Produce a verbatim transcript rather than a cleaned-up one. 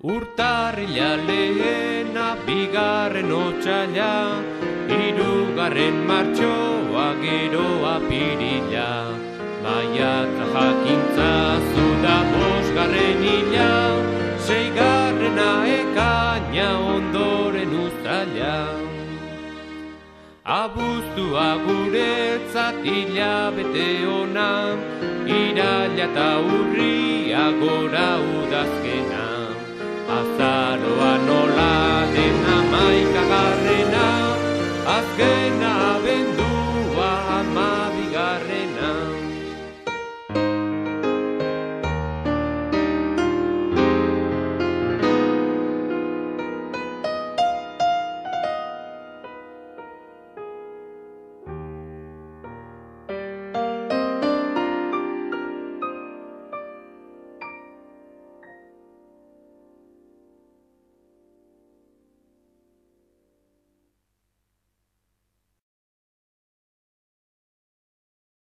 Urtarrila lehena, bigarren otsaila, hirugarren martxoa gero apirila. Maiatza jakintza zuda bosgarren hila, seigarrena ekaina ondoren uztaila. Abuztua guretzat hilabete ona, iraila eta urria gora udazkena. Azaroa nola den hamaikagarrena, azkena